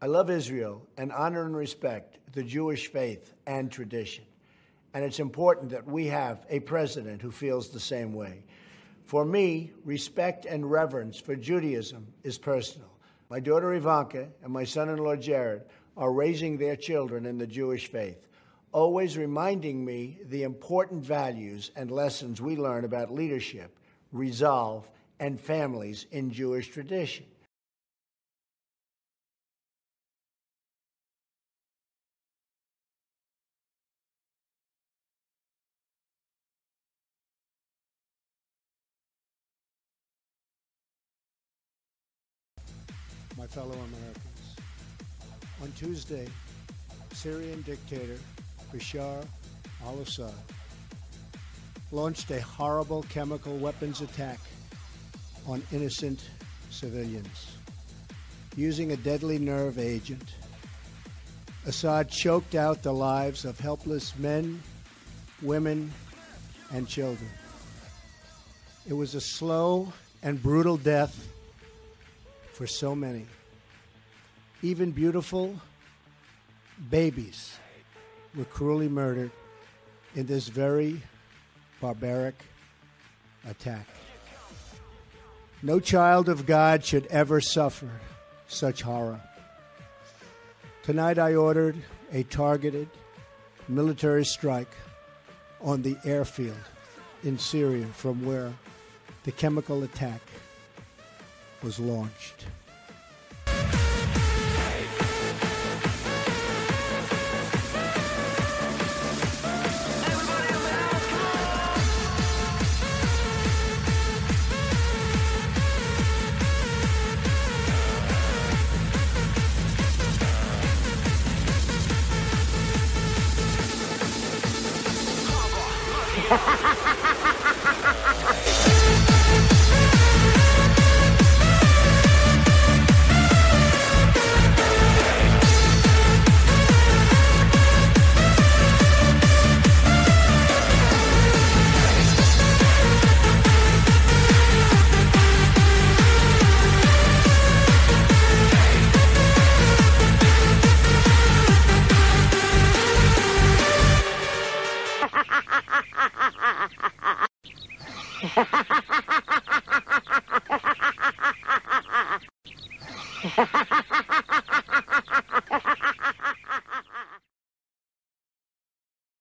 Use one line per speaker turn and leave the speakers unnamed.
I love Israel and honor and respect the Jewish faith and tradition. And it's important that we have a president who feels the same way. For me, respect and reverence for Judaism is personal. My daughter Ivanka and my son-in-law Jared are raising their children in the Jewish faith, always reminding me the important values and lessons we learn about leadership, resolve, and families in Jewish tradition. My fellow Americans, on Tuesday, Syrian dictator Bashar al-Assad launched a horrible chemical weapons attack on innocent civilians. Using a deadly nerve agent, Assad choked out the lives of helpless men, women, and children. It was a slow and brutal death for so many. Even beautiful babies were cruelly murdered in this very barbaric attack. No child of God should ever suffer such horror. Tonight I ordered a targeted military strike on the airfield in Syria from where the chemical attack was launched.
Ha ha